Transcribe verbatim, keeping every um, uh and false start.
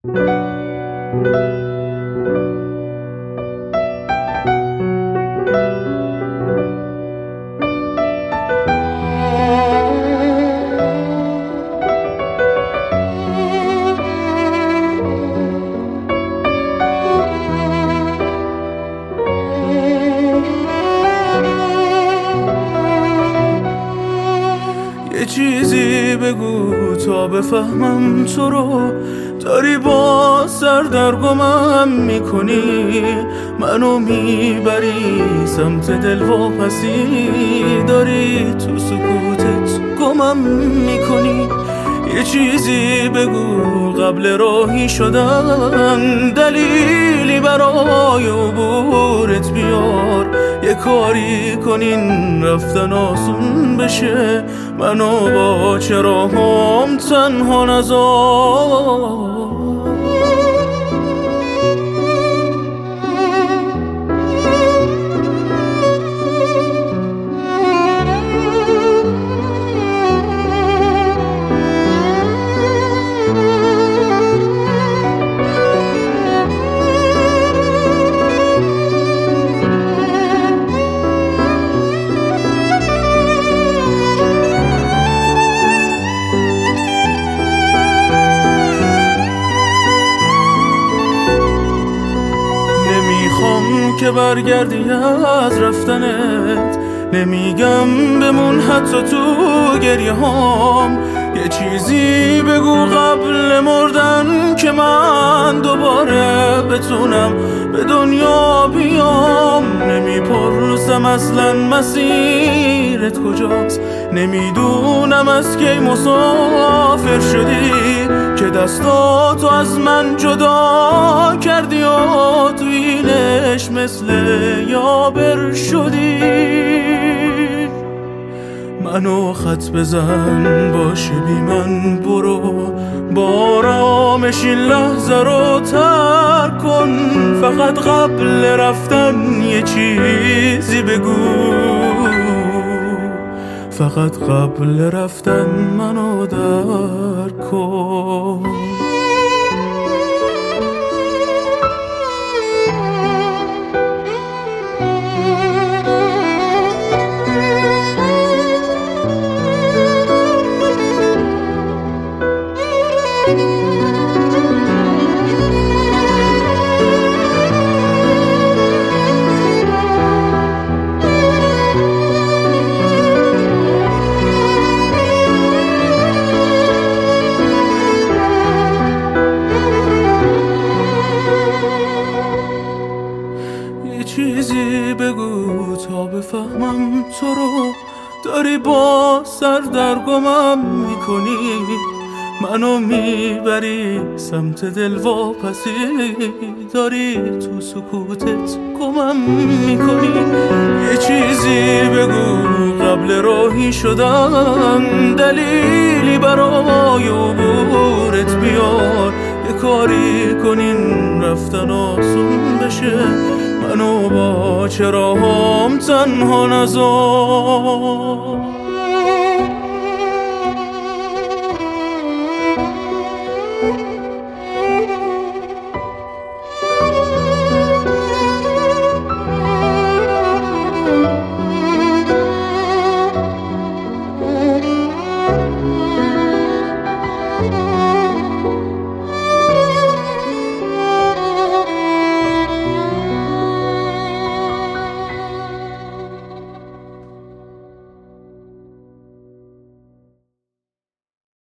یه چیزی بگو تا بفهمم تو رو، داری با سردرگمم میکنی، منو میبری سمت دلواپسی، داری تو سکوتت گمم میکنی. یه چیزی بگو قبل راهی شدن، دلیلی برای عبورت بیار، یه کاری کنین رفتن آسون بشه، منو با چراغام تنها نذار. که برگردی از رفتنت، نمیگم بمون حتی تو گریه هام، یه چیزی بگو قبل مردن که من دوباره بتونم به دنیا بیام. نمیپرسم اصلا مسیرت کجاست، نمیدونم از کی مسافر شدی که دستاتو از من جدا کردی و تو اینش مثل یابر شدی. منو خط بزن باشه بی من برو، با آرامش این لحظه رو ترک کن، فقط قبل رفتن یه چیزی بگو، فقط قبل رفتن منو درک کن. چیزی بگو تا بفهمم تو رو، داری با سردرگمم میکنی، منو میبری سمت دلواپسی، داری تو سکوتت گمم میکنی. یه چیزی بگو قبل راهی شدن، دلیلی برای عبورت بیار، یه کاری کنین رفتن آسون بشه، منو با چراغام تنها نذار.